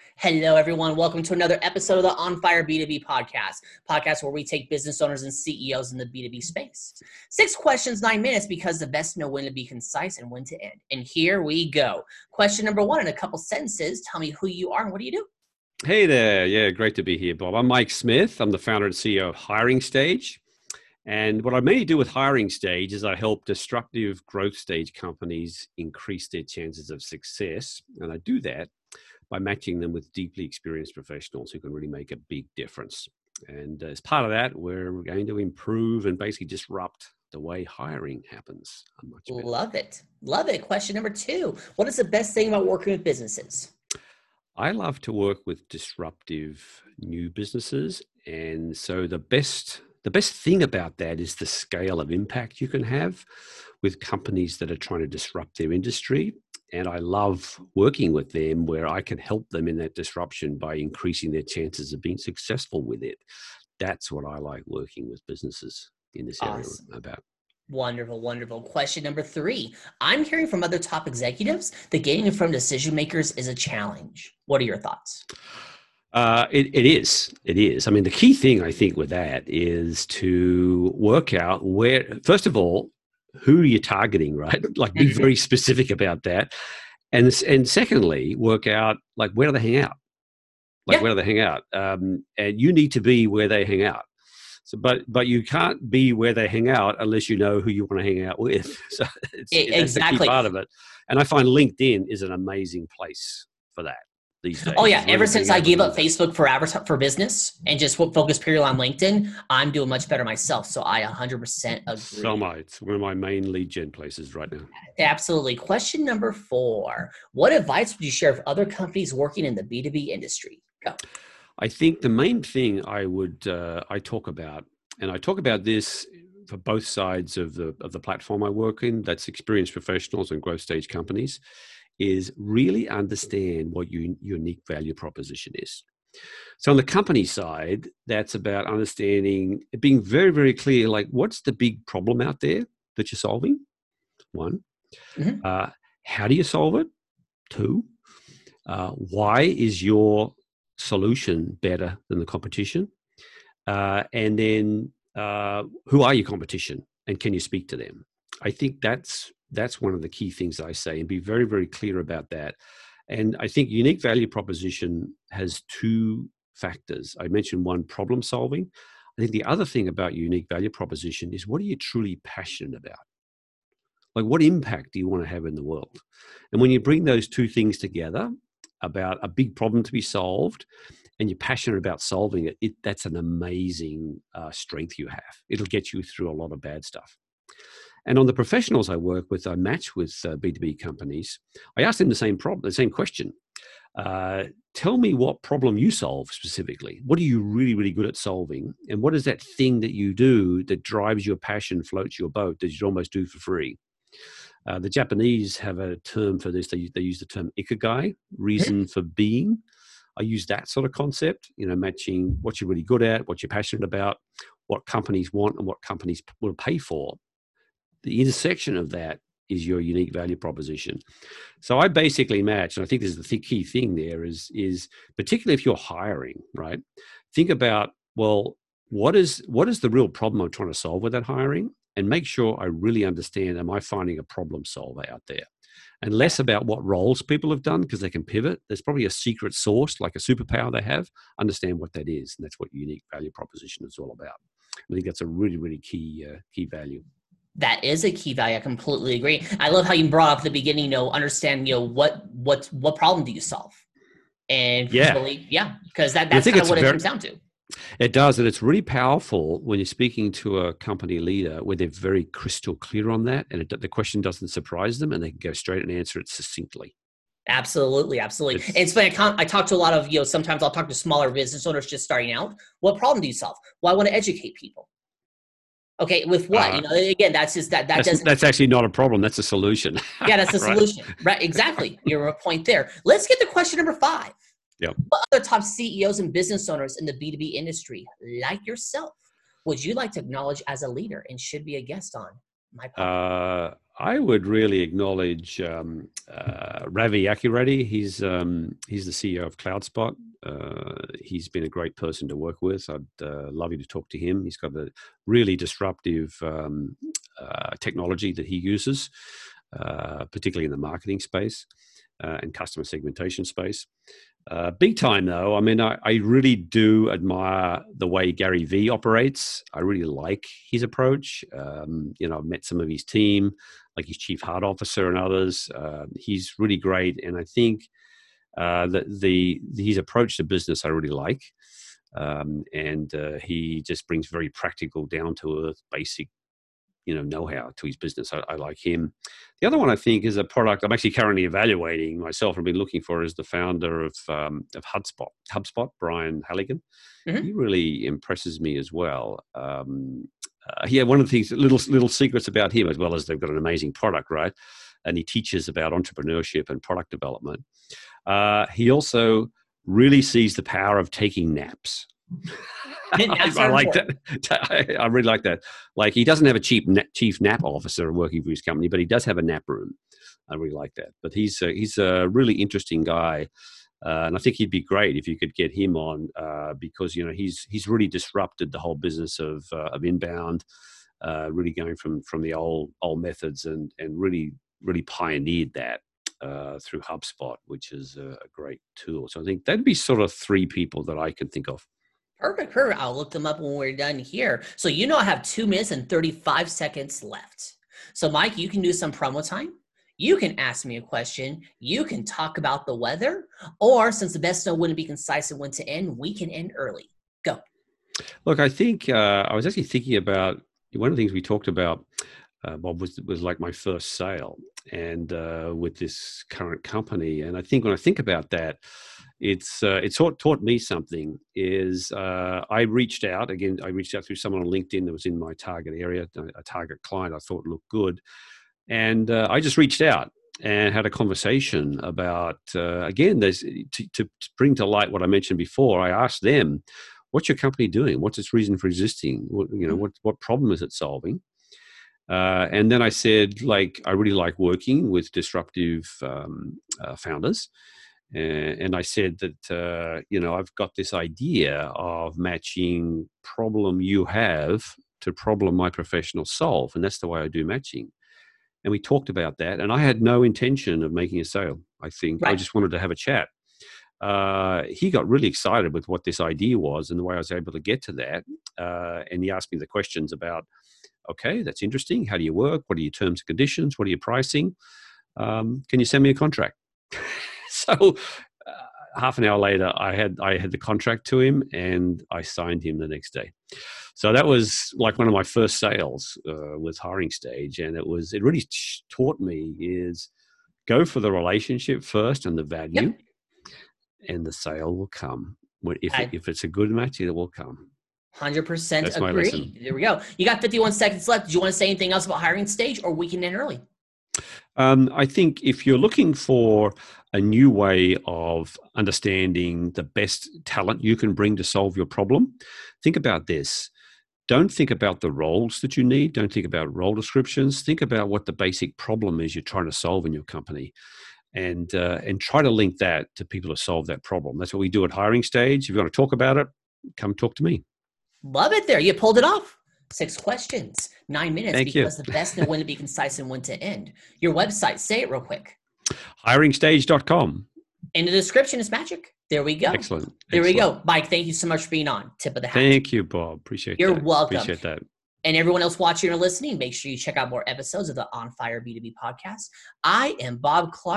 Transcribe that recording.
Hello, everyone. Welcome to another episode of the On Fire B2B podcast where we take business owners and CEOs in the B2B space. 6 questions, 9 minutes, because the best know when to be concise and when to end. And here we go. Question number 1 in a couple sentences. Tell me who you are and what do you do? Hey there. Yeah, great to be here, Bob. I'm Mike Smith. I'm the founder and CEO of Hiring Stage. And what I mainly do with Hiring Stage is I help disruptive growth stage companies increase their chances of success. And I do that by matching them with deeply experienced professionals who can really make a big difference. And as part of that, we're going to improve and basically disrupt the way hiring happens. Love it. Love it. Question number 2. What is the best thing about working with businesses? I love to work with disruptive new businesses. And so the best thing about that is the scale of impact you can have with companies that are trying to disrupt their industry. And I love working with them where I can help them in that disruption by increasing their chances of being successful with it. That's what I like working with businesses in this area about. Wonderful, wonderful. Question number 3. I'm hearing from other top executives that getting in front of decision makers is a challenge. What are your thoughts? It is. I mean, the key thing I think with that is to work out where, first of all, who are you targeting, right? Like be very specific about that. And secondly, work out like where do they hang out? Where do they hang out? And you need to be where they hang out. So, but you can't be where they hang out unless you know who you want to hang out with. So that's the key part of it. And I find LinkedIn is an amazing place for that these days. Oh yeah, ever since I gave up Facebook for business and just focus purely on LinkedIn, I'm doing much better myself. So I 100% agree. So am I. It's one of my main lead gen places right now. Absolutely. Question number 4. What advice would you share with other companies working in the B2B industry? Go. I think the main thing I talk about, and I talk about this for both sides of the platform I work in, that's experienced professionals and growth stage companies, is really understand what your unique value proposition is. So on the company side, that's about understanding, being very, very clear, like what's the big problem out there that you're solving? 1. How do you solve it? 2. Why is your solution better than the competition? And then who are your competition and can you speak to them? I think that's one of the key things I say, and be very, very clear about that. And I think unique value proposition has 2 factors. I mentioned 1, problem solving. I think the other thing about unique value proposition is what are you truly passionate about? Like what impact do you want to have in the world? And when you bring those 2 things together about a big problem to be solved and you're passionate about solving it, that's an amazing strength you have. It'll get you through a lot of bad stuff. And on the professionals I work with, I match with B2B companies. I ask them the same question. Tell me what problem you solve specifically. What are you really, really good at solving? And what is that thing that you do that drives your passion, floats your boat, that you almost do for free? The Japanese have a term for this. They use the term ikigai, reason for being. I use that sort of concept, matching what you're really good at, what you're passionate about, what companies want and what companies will pay for. The intersection of that is your unique value proposition. So I basically match, and I think this is the key thing there is particularly if you're hiring, right? Think about, well, what is the real problem I'm trying to solve with that hiring? And make sure I really understand, am I finding a problem solver out there? And less about what roles people have done, because they can pivot. There's probably a secret sauce, like a superpower they have. Understand what that is. And that's what unique value proposition is all about. I think that's a really, really key value. That is a key value. I completely agree. I love how you brought up at the beginning, understand, what problem do you solve? And because that's kind of what it comes down to. It does. And it's really powerful when you're speaking to a company leader where they're very crystal clear on that. And the question doesn't surprise them and they can go straight and answer it succinctly. Absolutely. It's funny. I talk to a lot of, sometimes I'll talk to smaller business owners just starting out. What problem do you solve? Well, I want to educate people. Okay, with what? Again, that's just that's actually not a problem. That's a solution. Yeah, that's a solution. Right, exactly. You're a point there. Let's get to question number 5. Yeah. What other top CEOs and business owners in the B2B industry, like yourself, would you like to acknowledge as a leader and should be a guest on my podcast? I would really acknowledge Ravi Akiredi. He's the CEO of CloudSpot. He's been a great person to work with. I'd love you to talk to him. He's got a really disruptive technology that he uses, particularly in the marketing space and customer segmentation space. Big time, though. I mean, I really do admire the way Gary Vee operates. I really like his approach. I've met some of his team, like his chief heart officer and others. He's really great. And I think that his approach to business I really like. He just brings very practical, down-to-earth, basic know-how to his business. I like him. The other one I think is a product I'm actually currently evaluating myself and been looking for is the founder of HubSpot, Brian Halligan. Mm-hmm. He really impresses me as well. One of the things, little secrets about him, as well as they've got an amazing product, right? And he teaches about entrepreneurship and product development. He also really sees the power of taking naps. I like that. I really like that. Like, he doesn't have a chief nap officer working for his company, but he does have a nap room. I really like that. But he's a really interesting guy, and I think he'd be great if you could get him on because he's really disrupted the whole business of inbound, really going from the old methods and really pioneered that through HubSpot, which is a great tool. So I think that'd be sort of three people that I can think of. Perfect. I'll look them up when we're done here. So I have 2 minutes and 35 seconds left. So Mike, you can do some promo time. You can ask me a question. You can talk about the weather. Or since the best know when to be concise and when to end, we can end early. Go. Look, I think I was actually thinking about one of the things we talked about, Bob, was like my first sale and with this current company. And I think when I think about that, it's taught me something. Is I reached out through someone on LinkedIn that was in my target area, a target client I thought looked good, and I just reached out and had a conversation about again, there's to bring to light what I mentioned before. I asked them, "What's your company doing? What's its reason for existing? What problem is it solving?" And then I said, I really like working with disruptive founders. And I said that, I've got this idea of matching problem you have to problem my professionals solve. And that's the way I do matching. And we talked about that. And I had no intention of making a sale. I think I just wanted to have a chat. He got really excited with what this idea was and the way I was able to get to that. And he asked me the questions about, okay, that's interesting. How do you work? What are your terms and conditions? What are your pricing? Can you send me a contract? So half an hour later, I had the contract to him, and I signed him the next day. So that was like one of my first sales with Hiring Stage, and it really taught me is go for the relationship first and the value, and the sale will come. If it's a good match, it will come. 100% agree. There we go. You got 51 seconds left. Do you want to say anything else about Hiring Stage, or we can end early? I think if you're looking for a new way of understanding the best talent you can bring to solve your problem, think about this. Don't think about the roles that you need. Don't think about role descriptions. Think about what the basic problem is you're trying to solve in your company, and try to link that to people to solve that problem. That's what we do at Hiring Stage. If you want to talk about it, come talk to me. Love it there. You pulled it off. 6 questions, 9 minutes. Thank because you. The best know when to be concise and when to end. Your website, say it real quick. HiringStage.com. In the description is magic. There we go. Excellent. There we go. Mike, thank you so much for being on. Tip of the hat. Thank you, Bob. Appreciate You're that. welcome. Appreciate that. And everyone else watching or listening, make sure you check out more episodes of the On Fire B2B podcast. I am Bob Clark.